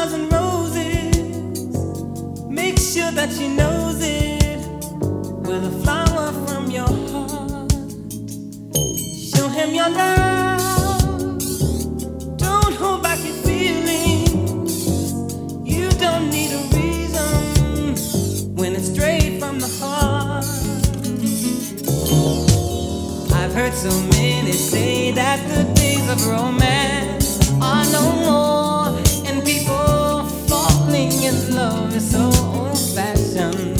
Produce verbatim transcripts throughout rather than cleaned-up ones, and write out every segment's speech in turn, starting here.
dozen roses, make sure that she knows it with a flower from your heart. Show him your love, don't hold back your feelings. You don't need a reason when it's straight from the heart. I've heard so many say that the days of romance are no more, and people falling in love is so old-fashioned.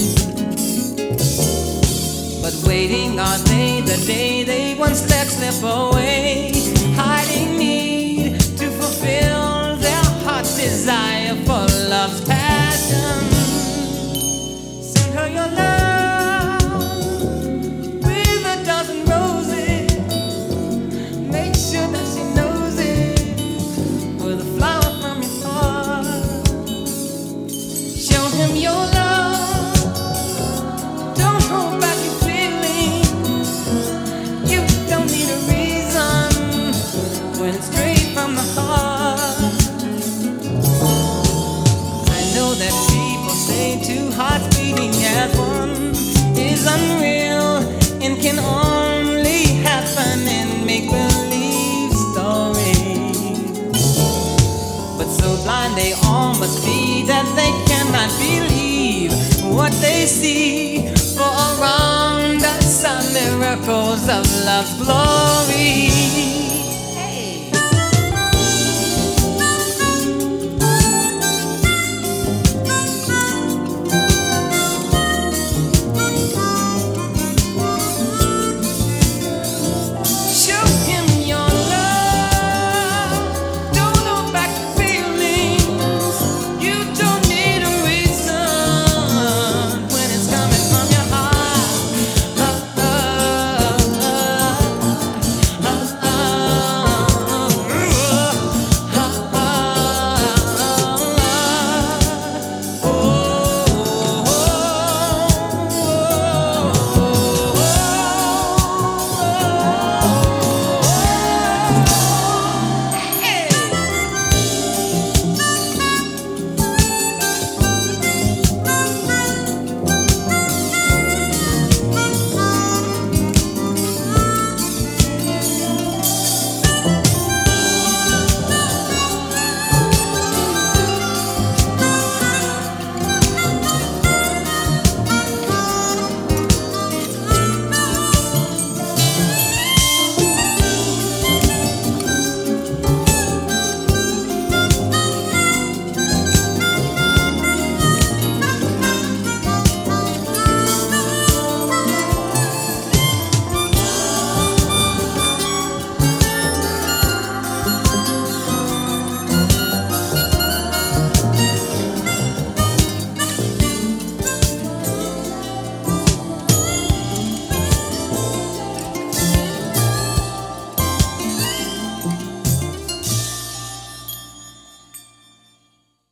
But waiting are they the day they once let slip away, hiding need to fulfill their heart's desire for love's passion. Send her your love with a dozen roses, make sure that she knows it with a flower from your heart. Show him your love, don't hold back your feelings. You don't need a reason when it's straight from the heart. I know that people say two hearts beating as one is unreal and can only happen in make-believe stories. But so blind they all must be that they cannot believe what they see, for around us are miracles of love's glory.